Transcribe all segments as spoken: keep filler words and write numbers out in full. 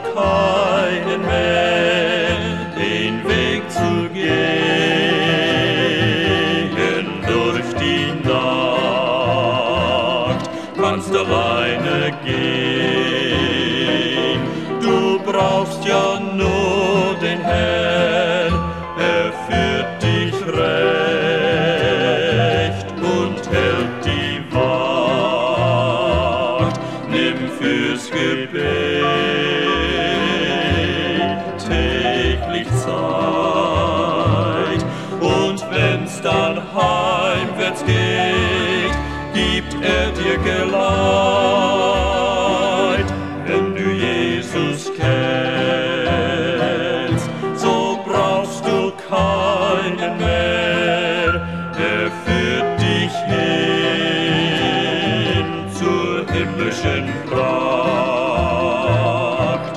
keinen mehr den Weg zu gehen durch die Nacht, kannst alleine gehen. Du brauchst ja nur den Herrn, er führt dich recht und hält die Wacht. Nimm fürs Gebet täglich Zeit, und wenn's dann heimwärts geht, gibt er dir Geleit. Wenn du Jesus kennst, so brauchst du keinen mehr, er führt dich hin zur himmlischen Pracht.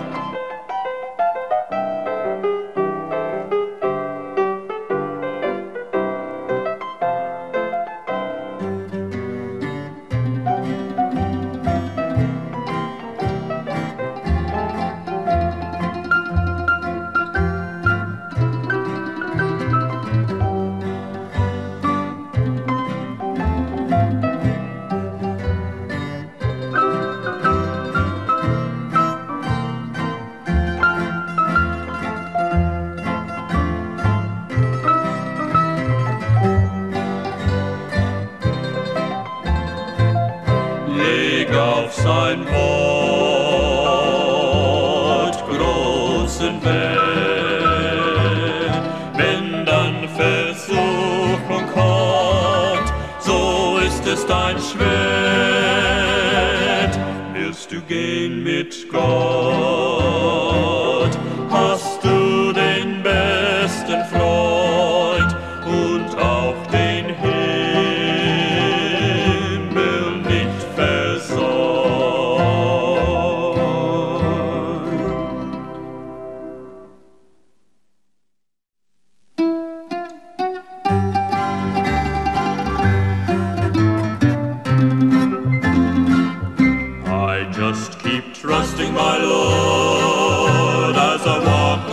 Leg auf sein Wort großen Wert. Wenn dann Versuchung kommt, so ist es dein Schwert. Wirst du gehen mit Gott, hast du den besten Freund und auch den Himmel nicht versäumt. I just keep trusting my Lord as I walk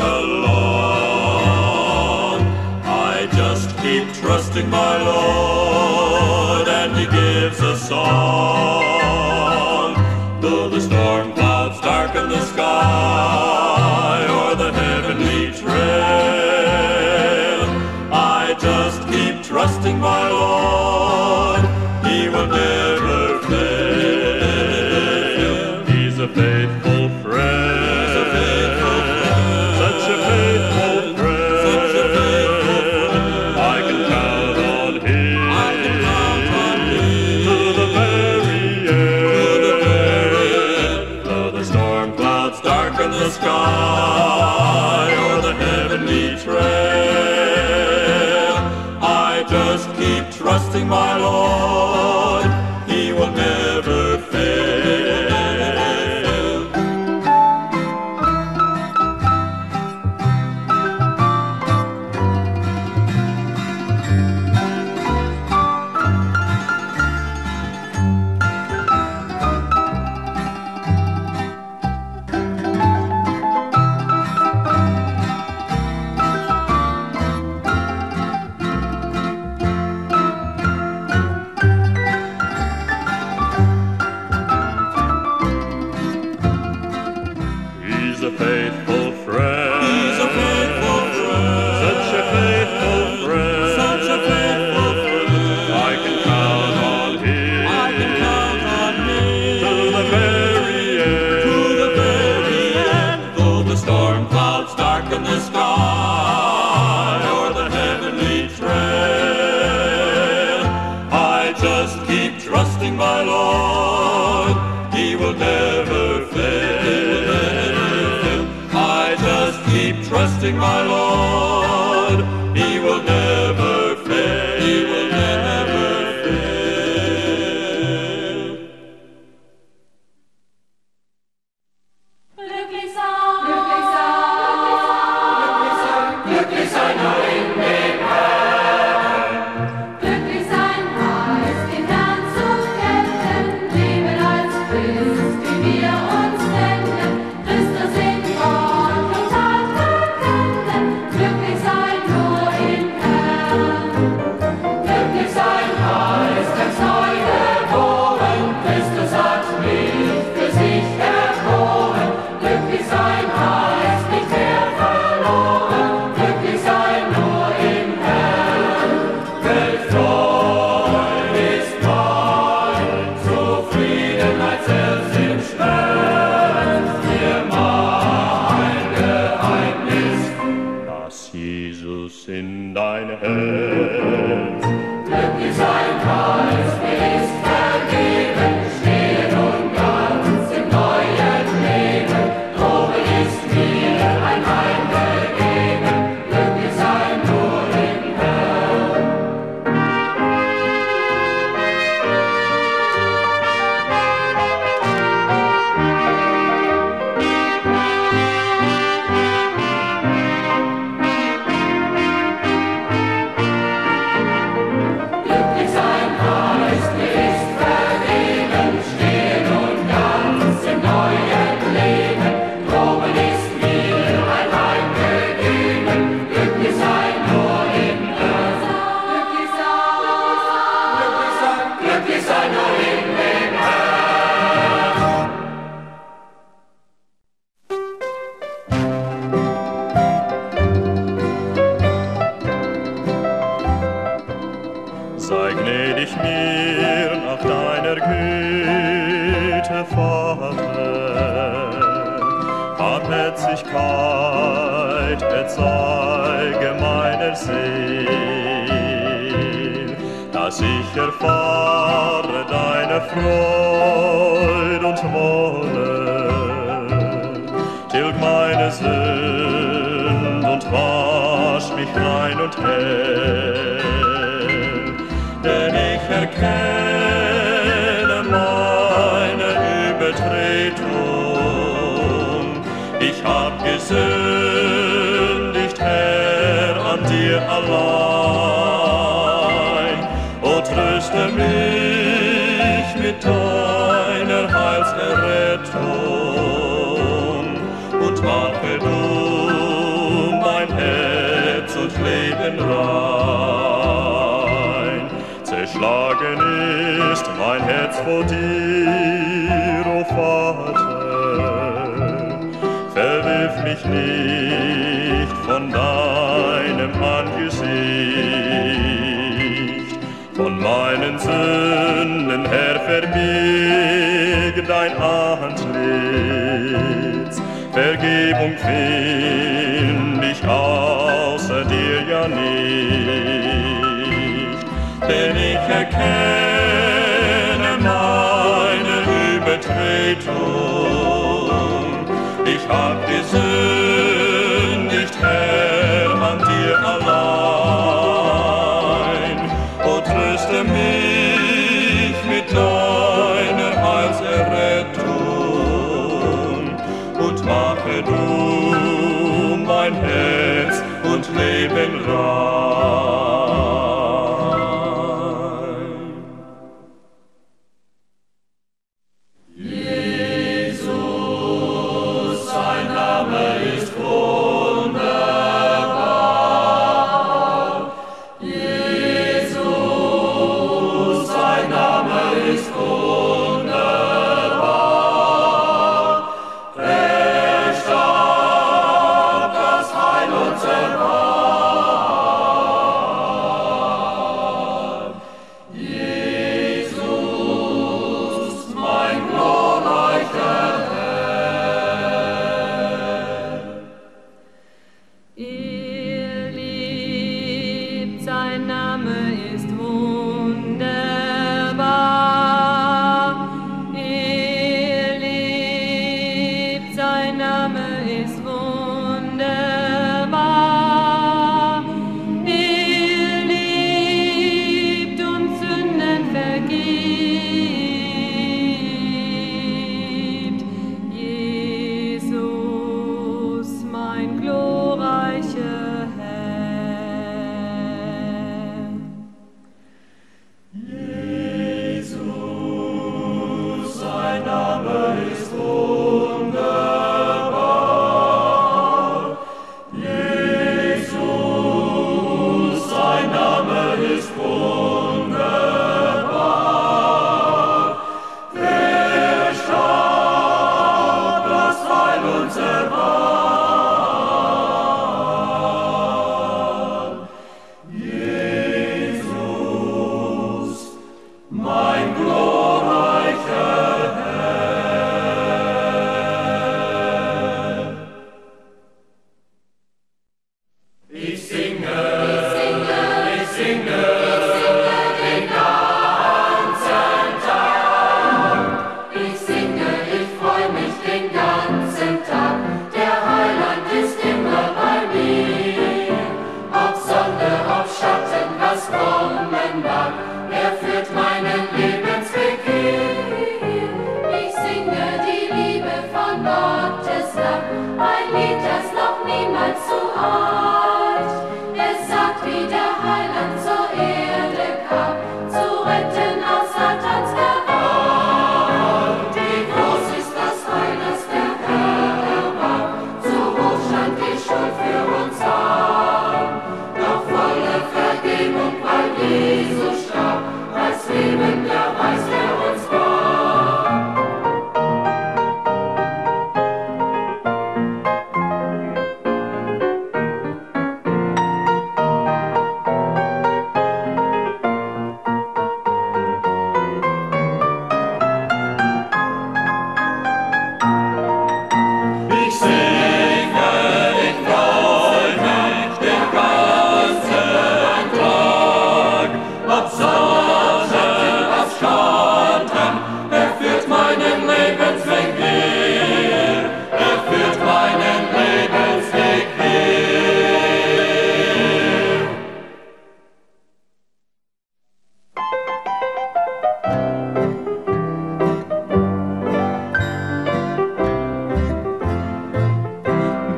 along. I just keep trusting my Lord, and He gives a song. Though the storm clouds darken the sky or the heavenly trail, I just keep trusting my Lord, He will never fail. He's a faithful friend, He's a faithful friend, such a faithful friend, such a faithful friend. I can count on Him, I can count on Him to the very end, to the very end. Though the storm clouds darken the sky or the heavenly trail, I just keep trusting my Lord, He will never fail. He's a faithful friend, He's a faithful friend, such a faithful friend, such a faithful friend. I can count on Him, I can count on Him to the very end, to the very end. Though the storm clouds darken the sky or the heavenly trail, I just keep trusting my Lord, He will never fail. I just keep trusting my Lord, He will never fail, He will never fail. Glücklich sein, glücklich sein, glücklich sein, glücklich sein nur in dem Herrn. Glücklich sein heißt, den Herrn zu kennen, leben als Christ, wie wir uns nennen. Christus in in dein Herz. Glücklich sein Geist ist vergeben, stehen und ganz im neuen Leben. Droben ist mir ein Heim gegeben, glücklich sein nur im Herrn. Glücklich sein Geist ist vergeben, stehen und ganz im neuen Leben. Droben ist mir ein Heim gegeben, glücklich sein nur im Herrn. Glücklich sein, glücklich sein nur in dem Herrn. Sei gnädig mir nach deiner Güte, Vater. Barmherzigkeit erzeige meiner Seel, dass ich erfahre deine Freude und Wolle. Tilg meine Sünd und wasch mich rein und hell. Denn ich erkenne meine Übertretung. Ich hab gesündigt, Herr, an dir allein. O tröste mich mit deiner Heilserrettung und mache du mein Herz und Leben rein. Zerschlagen ist mein Herz vor dir, o Vater. Verwirf mich nicht von deinem Angesicht. Von meinen Sünden, Herr, verbirg dein Antlitz. Vergebung find ich außer dir ja nicht. Denn ich erkenne meine Übertretung. Ich hab gesündigt, Herr, an dir allein. O tröste mich mit deiner Heilserrettung und mache du mein Herz und Leben rein.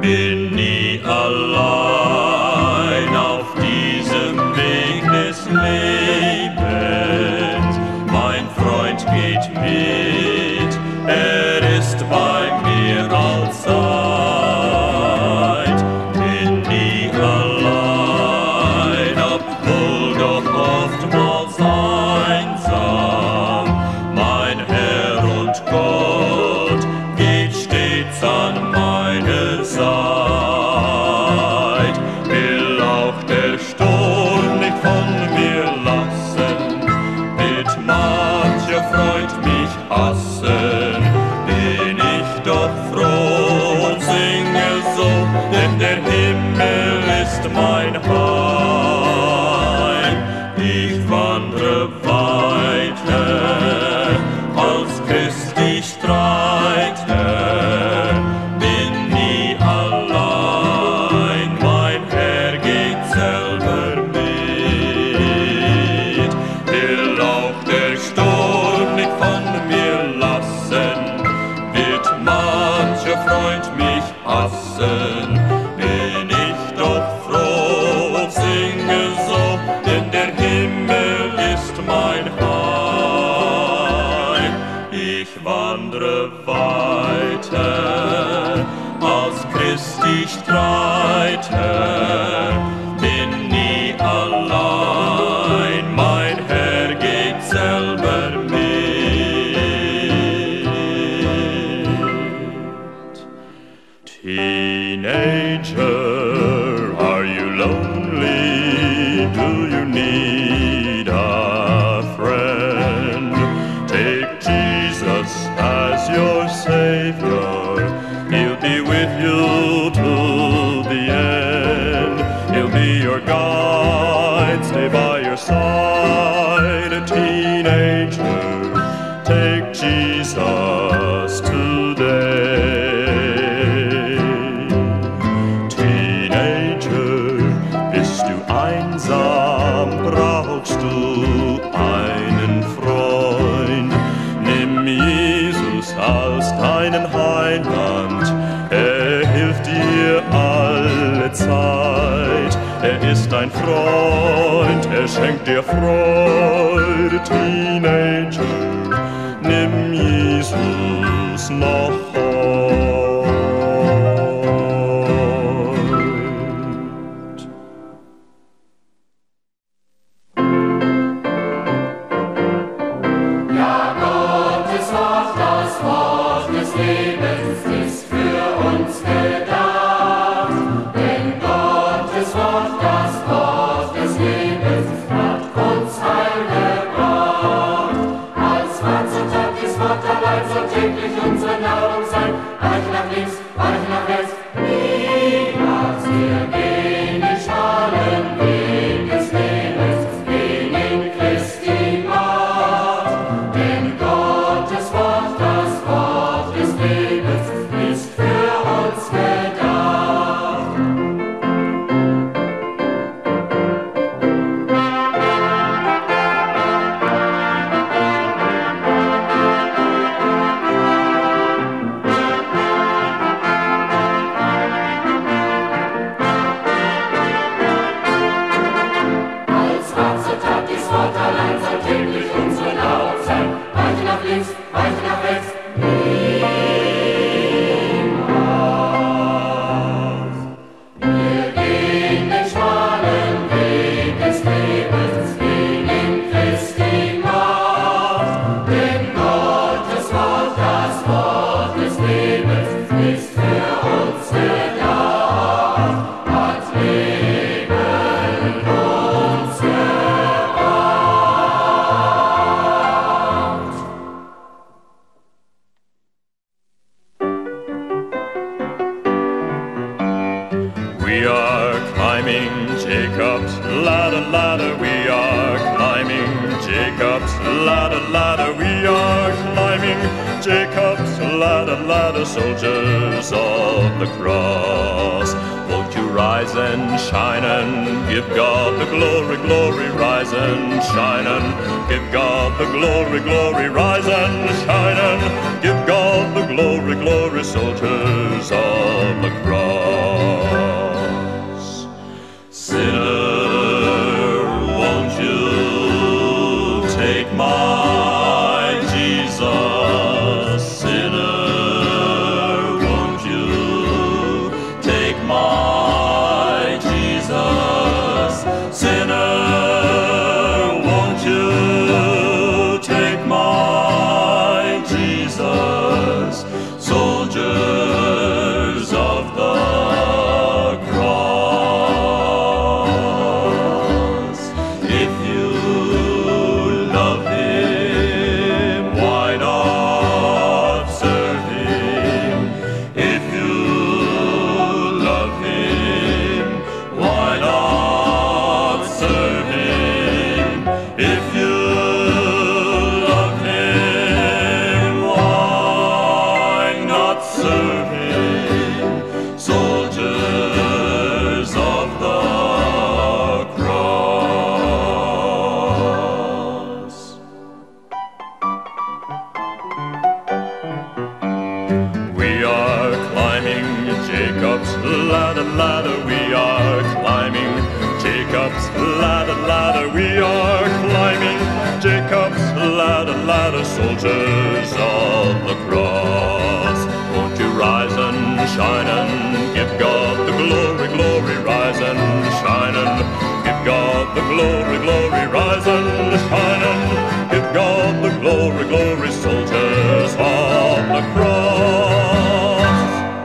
bin nie allein auf diesem Weg des Lebens. Mein Freund geht mit, er ist bei mir allzeit. Bin nie allein, obwohl doch oftmals einsam. Mein Herr und Gott geht stets an meine Seite. Will auch der Sturm nicht von mir lassen, wird mancher Freund mich hassen. Bin ich doch froh und singe so, denn der Himmel ist mein Heim. Ich wandre weiter als Christi Streiter, bin nie allein, mein Herr geht selber mit. Will auch der Sturm nicht von mir lassen, wird mancher Freund mich hassen. Bin ich doch froh und singe so, denn der Himmel ist mein Heim. Ich wandre weiter als Christi Streiter, bin nie allein, mein Herr geht selber mit. Teenager, are you lonely? Do you need a friend? Take Jesus as your Savior. He'll be with you to the end. He'll be your guide, stay by your side. A teenager, take Jesus today. Teenager, bist du einsam, brauchst du einen Freund. Nimm Jesus als deinen Heiland, er hilft dir alle Zeit. Er ist dein Freund, er schenkt dir Freude. Teenager, nimm Jesus noch heut. Ja, Gottes Wort, das Wort des Lebens ist für uns gedacht. Denn Gottes Wort, das Wort des Lebens hat uns Heil gebracht. Als Mahlzeit ist Wort allein soll täglich unsere Nahrung sein. Weiche nach links, weiche nach rechts, niemals wir gehen den schmalen Weg des Lebens, gehen in Christi Macht. Denn Gottes Wort, das Wort des Lebens, ist für uns gedacht. Als Mahlzeit ist Wort allein soll täglich unsere Nahrung sein. Weiche nach links, weiche nach rechts, niemals. Wir gehen den schmalen Weg des Lebens, gehen in Christi Macht. Denn Gottes Wort, das Wort des Lebens, ist für uns gedacht, hat Leben uns gebracht. We are climbing Jacob's ladder, ladder. We are climbing Jacob's ladder, ladder. We are climbing Jacob's ladder, ladder. Soldiers of the cross, won't you rise and shine and give God the glory, glory. Rise and shine and give God the glory, glory. Rise and shine and give God the glory, glory. Soldiers of the cross. my Jesus. Sinner, won't you take my Jesus? Soldiers of the cross, if you love him, why not serve him? If you love him, why not serve him? If you love him, why not serve him? Soldiers of the cross. We are climbing Jacob's ladder, ladder. We are climbing Jacob's ladder, ladder. We are climbing Jacob's ladder, ladder. Soldiers of the cross, won't you rise and shine and give God the glory, glory. Rise and shine and give God the glory, glory. Rise and shine and give God the glory, glory. Soldiers of the cross.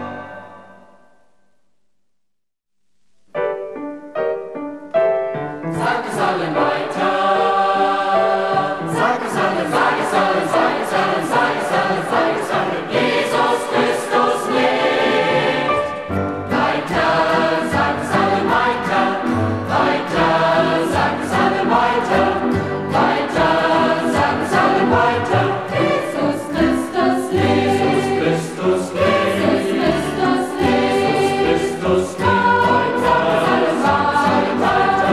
Sag es allen weiter. Sag es allen, sag es allen, sag es allen, sag es allen, sag es allen. Jesus Christus lebt. Weiter, sag es allen weiter. Weiter, sag es allen weiter. Weiter, sag es allen weiter. Jesus Christus lebt. Jesus Christus lebt. Jesus Christus lebt. Jesus Christus lebt. Weiter, sag es allen weiter.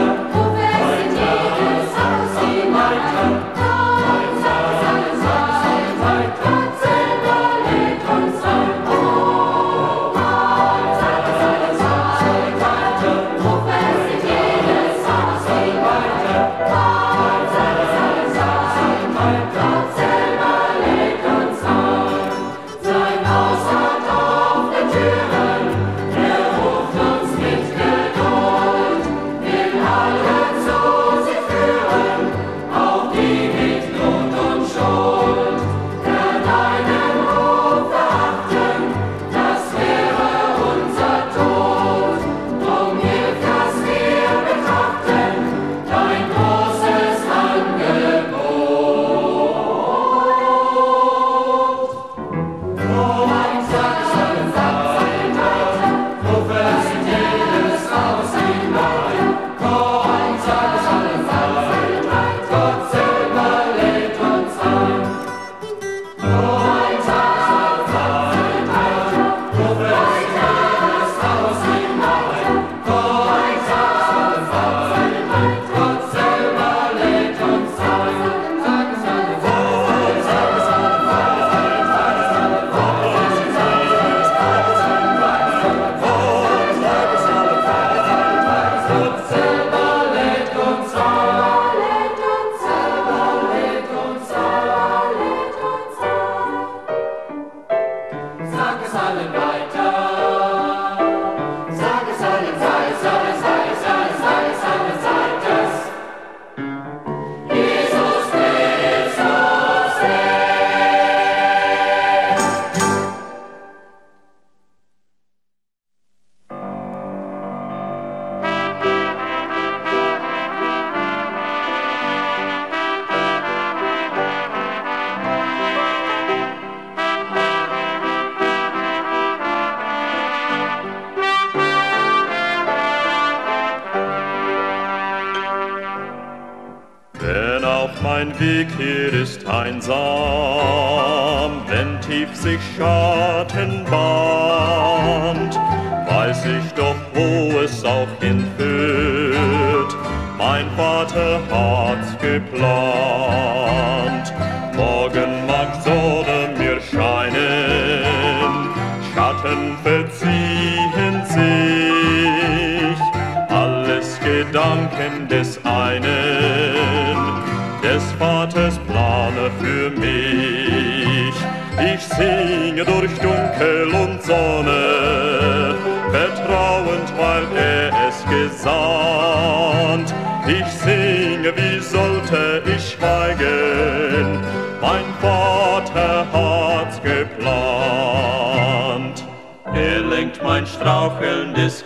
Mein Weg hier ist einsam, wenn tief sich Schatten bahnt, weiß ich doch, wo es auch hinführt. Mein Vater hat's geplant. Morgen mag Sonne mir scheinen, Schatten verziehen sich, alles Gedanken des einen, des Vaters Plane für mich. Ich singe durch Dunkel und Sonne, vertraue vertrauend, weil er es gesandt. Ich singe, wie sollte ich schweigen? Mein Vater hat's geplant. Er lenkt mein strauchelndes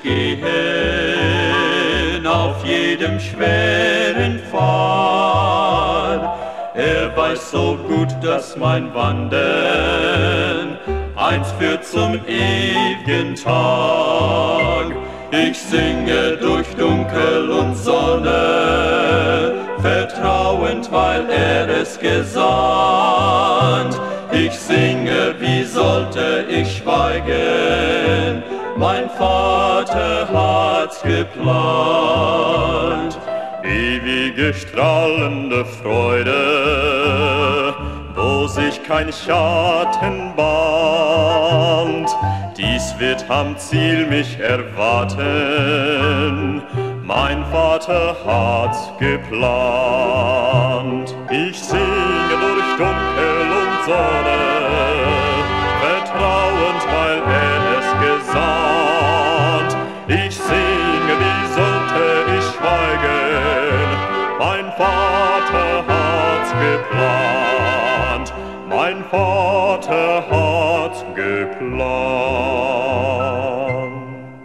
Gehen auf jedem schweren Pfad. Er weiß so gut, dass mein Wandern eins führt zum ewigen Tag. Ich singe durch Dunkel und Sonne, vertrauend, weil er es gesandt. Ich singe, wie sollte ich schweigen? Mein Vater hat's geplant. Ewige strahlende Freude, wo sich kein Schatten bahnt. Dies wird am Ziel mich erwarten. Mein Vater hat's geplant. Ich singe durch Dunkel und Sonne, vertrauend, weil er es gesandt. Ich singe, wie sollte ich schweigen? Mein Vater hat's geplant. Mein Vater hat's geplant.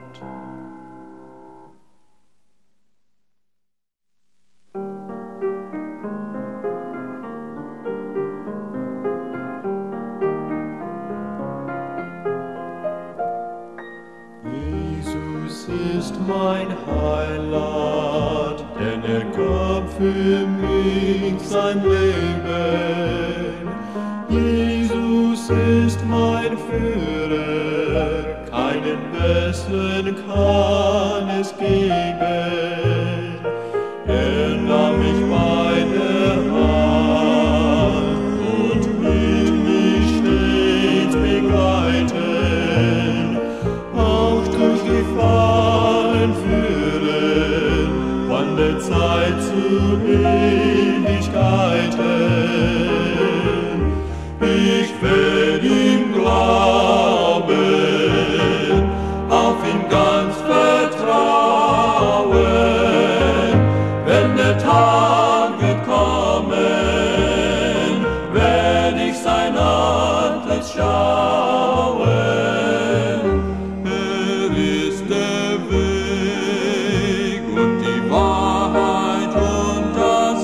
Jesus ist mein Heiland, denn er gab für mich sein Leben. Jesus ist mein Führer, keinen besseren kann es geben. Er nahm mich bei der Hand und wird mich stets begleiten, auch durch Gefahren führen, von der Zeit zu Ewigkeiten. Ich werde ihm glauben, auf ihn ganz vertrauen. Wenn der Tag wird kommen, werde ich sein Antlitz schauen. Er ist der Weg und die Wahrheit und das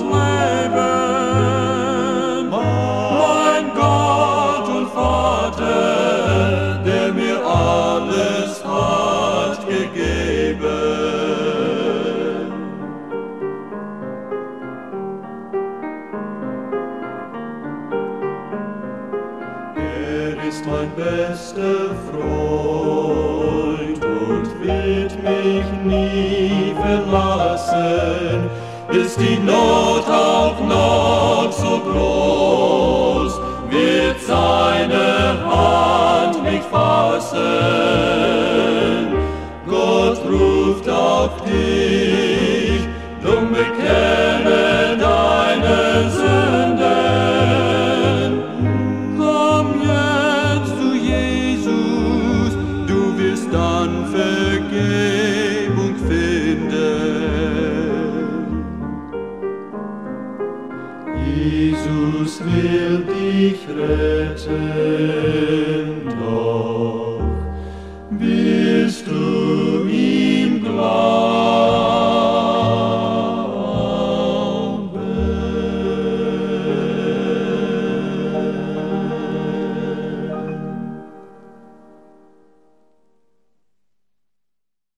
Leben. Mein Gott und Vater, der mir alles hat gegeben. Er ist mein bester Freund und wird mich nie verlassen. Ist die Not auch noch so groß, wird seine Hand mich fassen. Gott ruft auf dich, drum bekenne deine Sünden. Komm jetzt zu Jesus, du wirst dann Vergebung finden. Jesus will dich retten, doch wirst du